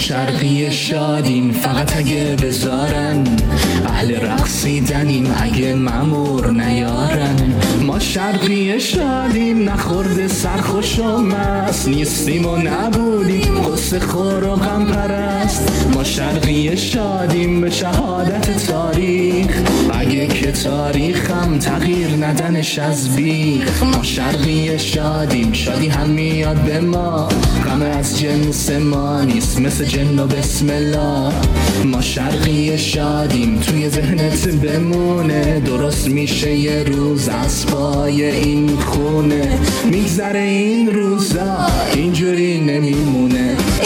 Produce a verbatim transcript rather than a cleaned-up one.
شرقی شادیم فقط اگه بذارن، اهل رقصیدنیم اگه مامور نیارن. ما شرقی شادیم نخورده سرخوش و مست، نیستیم و نبودیم قصه خور و غم پرست. ما شرقی شادیم به شهادت تاریخ، اگه که تاریخم تغییر ندنش از بیخ. ما شرقی شادیم شادی هم میاد به ما، غم از جنس ما نیست مثل جن و بسم الله. ما شرقی شادیم توی ذهنت بمونه، درست میشه یه روز از پای این خونه. میگذره این روزا اینجوری نمیمونه.